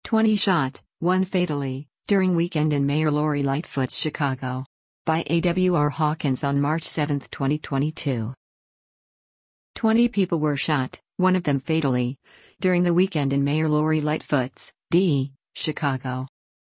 20 shot, 1 fatally, during weekend in Mayor Lori Lightfoot's Chicago. By A.W.R. Hawkins on March 7, 2022. 20 people were shot, one of them fatally, during the weekend in Mayor Lori Lightfoot's, D., Chicago.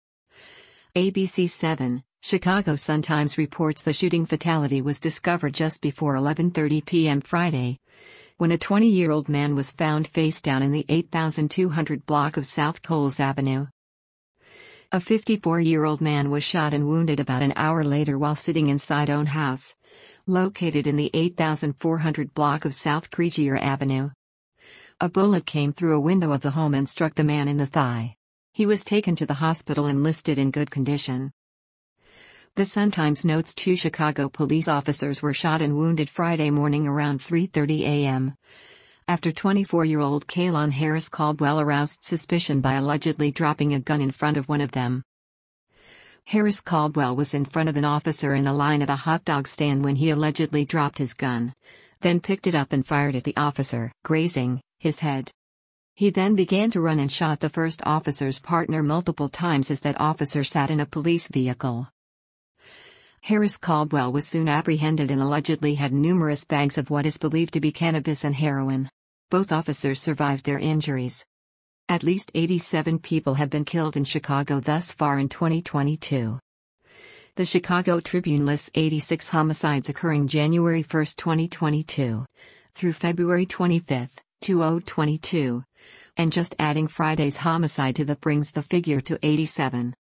ABC 7, Chicago Sun-Times reports the shooting fatality was discovered just before 11:30 p.m. Friday, when a 20-year-old man was found face down in the 8200 block of South Coles Avenue. A 54-year-old man was shot and wounded about an hour later while sitting inside own house, located in the 8400 block of South Creegier Avenue. A bullet came through a window of the home and struck the man in the thigh. He was taken to the hospital and listed in good condition. The Sun-Times notes 2 Chicago police officers were shot and wounded Friday morning around 3:30 a.m. after 24-year-old Kaylon Harris Caldwell aroused suspicion by allegedly dropping a gun in front of one of them. Harris Caldwell was in front of an officer in a line at a hot dog stand when he allegedly dropped his gun, then picked it up and fired at the officer, grazing his head. He then began to run and shot the first officer's partner multiple times as that officer sat in a police vehicle. Harris Caldwell was soon apprehended and allegedly had numerous bags of what is believed to be cannabis and heroin. Both officers survived their injuries. At least 87 people have been killed in Chicago thus far in 2022. The Chicago Tribune lists 86 homicides occurring January 1, 2022, through February 25, 2022, and just adding Friday's homicide to that brings the figure to 87.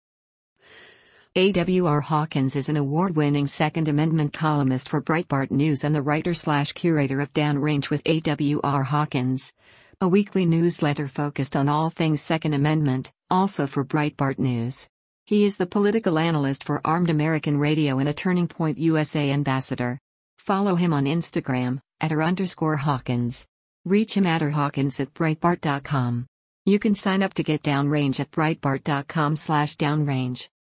A.W.R. Hawkins is an award-winning Second Amendment columnist for Breitbart News and the writer/curator of Downrange with A.W.R. Hawkins, a weekly newsletter focused on all things Second Amendment, also for Breitbart News. He is the political analyst for Armed American Radio and a Turning Point USA ambassador. Follow him on Instagram, @r_Hawkins. Reach him at @Hawkins@Breitbart.com. You can sign up to get Downrange at Breitbart.com/Downrange.